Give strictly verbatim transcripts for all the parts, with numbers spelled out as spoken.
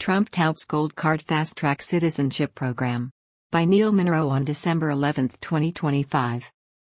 Trump touts Gold Card Fast Track Citizenship Program. By Neil Monroe on December eleventh, twenty twenty-five.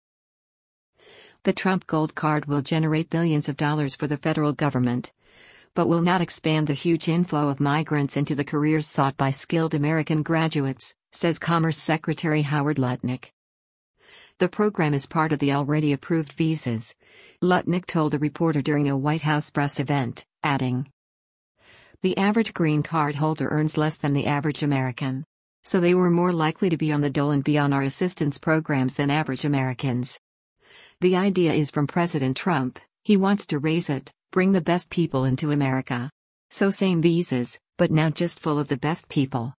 The Trump Gold Card will generate billions of dollars for the federal government, but will not expand the huge inflow of migrants into the careers sought by skilled American graduates, says Commerce Secretary Howard Lutnick. The program is part of the already approved visas, Lutnick told a reporter during a White House press event, adding, "The average green card holder earns less than the average American. So they were more likely to be on the dole and be on our assistance programs than average Americans. The idea is from President Trump. He wants to raise it, bring the best people into America. So same visas, but now just full of the best people."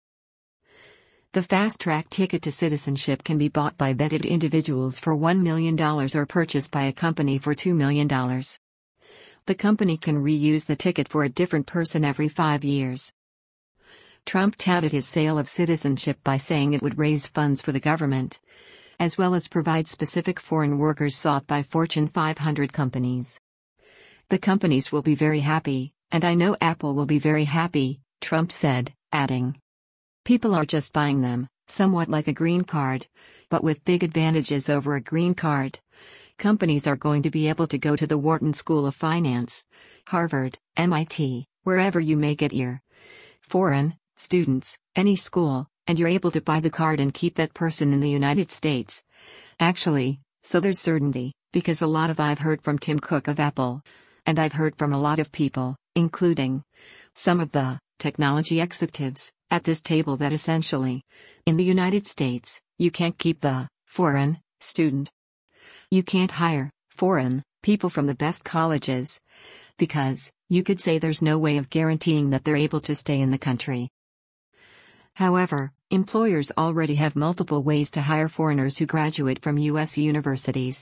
The fast-track ticket to citizenship can be bought by vetted individuals for one million dollars or purchased by a company for two million dollars. The company can reuse the ticket for a different person every five years. Trump touted his sale of citizenship by saying it would raise funds for the government, as well as provide specific foreign workers sought by Fortune five hundred companies. "The companies will be very happy, and I know Apple will be very happy," Trump said, adding, "People are just buying them, somewhat like a green card, but with big advantages over a green card. Companies are going to be able to go to the Wharton School of Finance, Harvard, M I T, wherever you may get your foreign students, any school, and you're able to buy the card and keep that person in the United States. Actually, so there's certainty, because a lot of I've heard from Tim Cook of Apple, and I've heard from a lot of people, including some of the technology executives at this table, that essentially, in the United States, you can't keep the foreign student. You can't hire foreign people from the best colleges, because you could say there's no way of guaranteeing that they're able to stay in the country. However, employers already have multiple ways to hire foreigners who graduate from U S universities.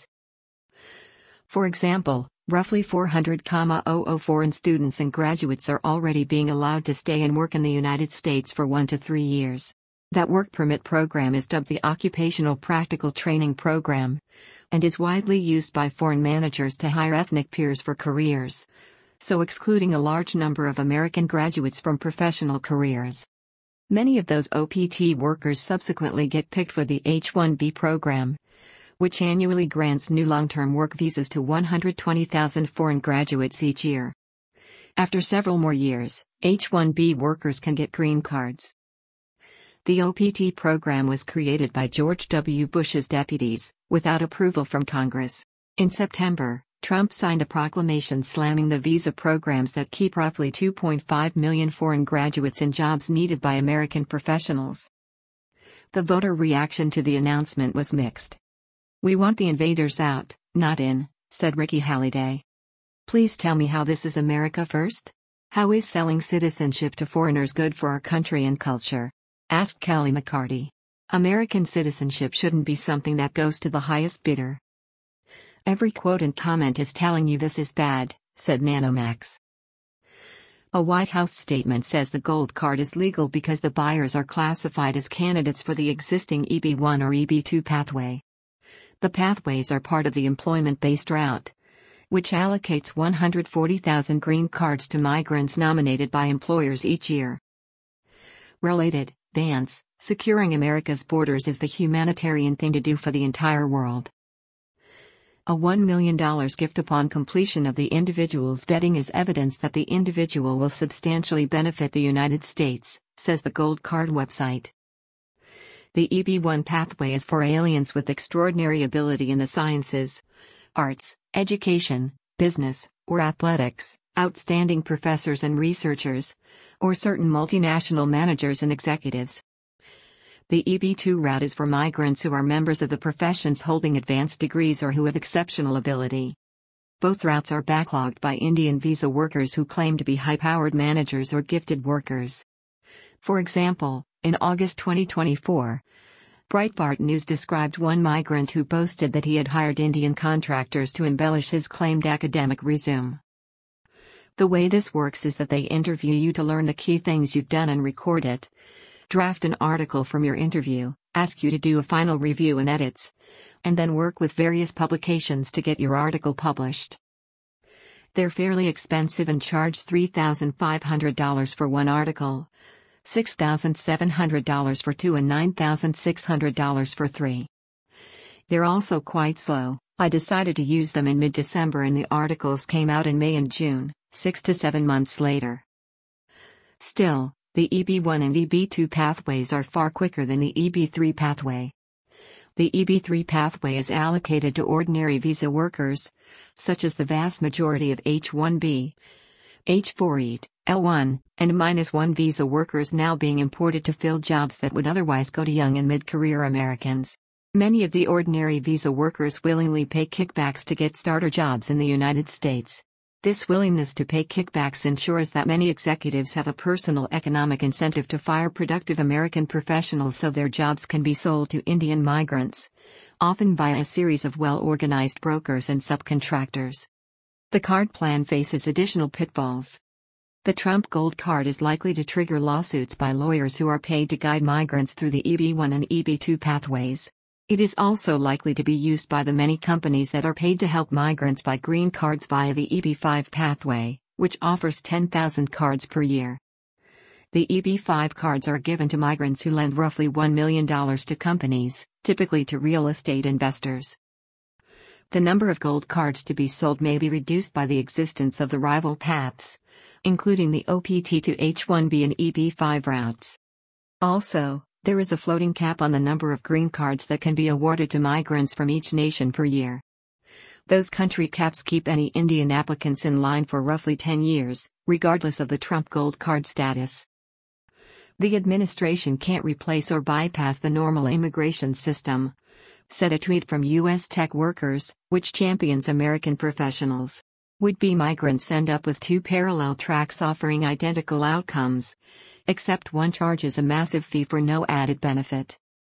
For example, roughly four hundred thousand foreign students and graduates are already being allowed to stay and work in the United States for one to three years. That work permit program is dubbed the Occupational Practical Training Program, and is widely used by foreign managers to hire ethnic peers for careers, so excluding a large number of American graduates from professional careers. Many of those O P T workers subsequently get picked for the H one B program, which annually grants new long-term work visas to one hundred twenty thousand foreign graduates each year. After several more years, H one B workers can get green cards. The O P T program was created by George W. Bush's deputies, without approval from Congress. In September, Trump signed a proclamation slamming the visa programs that keep roughly two point five million foreign graduates in jobs needed by American professionals. The voter reaction to the announcement was mixed. "We want the invaders out, not in," said Nikki Haley. "Please tell me how this is America first? How is selling citizenship to foreigners good for our country and culture?" asked Kelly McCarty. "American citizenship shouldn't be something that goes to the highest bidder." "Every quote and comment is telling you this is bad," said Nanomax. A White House statement says the gold card is legal because the buyers are classified as candidates for the existing E B one or E B two pathway. The pathways are part of the employment-based route, which allocates one hundred forty thousand green cards to migrants nominated by employers each year. Related, Vance, securing America's borders is the humanitarian thing to do for the entire world. A one million dollars gift upon completion of the individual's vetting is evidence that the individual will substantially benefit the United States, says the Gold Card website. The E B one pathway is for aliens with extraordinary ability in the sciences, arts, education, business, or athletics, outstanding professors and researchers, or certain multinational managers and executives. The E B two route is for migrants who are members of the professions holding advanced degrees or who have exceptional ability. Both routes are backlogged by Indian visa workers who claim to be high-powered managers or gifted workers. For example, in August twenty twenty-four, Breitbart News described one migrant who boasted that he had hired Indian contractors to embellish his claimed academic resume. The way this works is that they interview you to learn the key things you've done and record it, draft an article from your interview, ask you to do a final review and edits, and then work with various publications to get your article published. They're fairly expensive and charge three thousand five hundred dollars for one article, six thousand seven hundred dollars for two, and nine thousand six hundred dollars for three. They're also quite slow. I decided to use them in mid-December and the articles came out in May and June, six to seven months later. Still, the E B one and E B two pathways are far quicker than the E B three pathway. The E B three pathway is allocated to ordinary visa workers, such as the vast majority of H one B, H four E T, L one, and minus one visa workers now being imported to fill jobs that would otherwise go to young and mid-career Americans. Many of the ordinary visa workers willingly pay kickbacks to get starter jobs in the United States. This willingness to pay kickbacks ensures that many executives have a personal economic incentive to fire productive American professionals so their jobs can be sold to Indian migrants, often via a series of well-organized brokers and subcontractors. The card plan faces additional pitfalls. The Trump Gold Card is likely to trigger lawsuits by lawyers who are paid to guide migrants through the E B one and E B two pathways. It is also likely to be used by the many companies that are paid to help migrants buy green cards via the E B five pathway, which offers ten thousand cards per year. The E B five cards are given to migrants who lend roughly one million dollars to companies, typically to real estate investors. The number of gold cards to be sold may be reduced by the existence of the rival paths, including the O P T to H one B and E B five routes. Also, there is a floating cap on the number of green cards that can be awarded to migrants from each nation per year. Those country caps keep any Indian applicants in line for roughly ten years, regardless of the Trump Gold Card status. The administration can't replace or bypass the normal immigration system, said a tweet from U S Tech Workers, which champions American professionals. Would-be migrants end up with two parallel tracks offering identical outcomes, except one charges a massive fee for no added benefit.